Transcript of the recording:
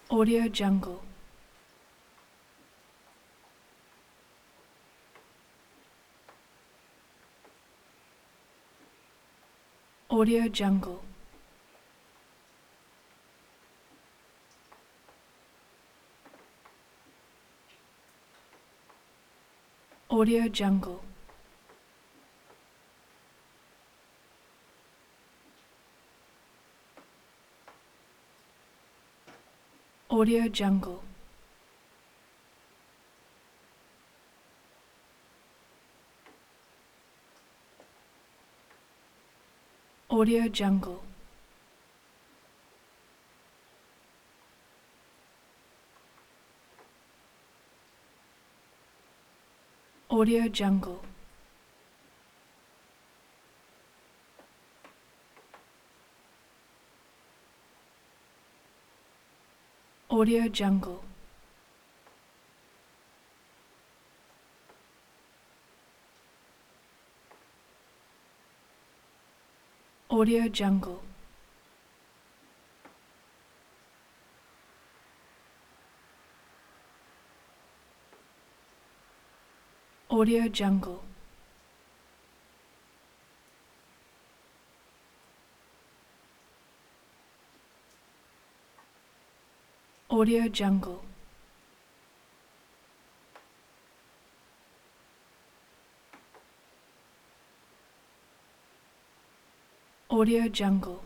Audio Jungle. Audio Jungle. Audio Jungle. Audio Jungle. Audio Jungle. Audio Jungle. Audio Jungle. Audio Jungle. Audio Jungle. Audio Jungle. Audio Jungle.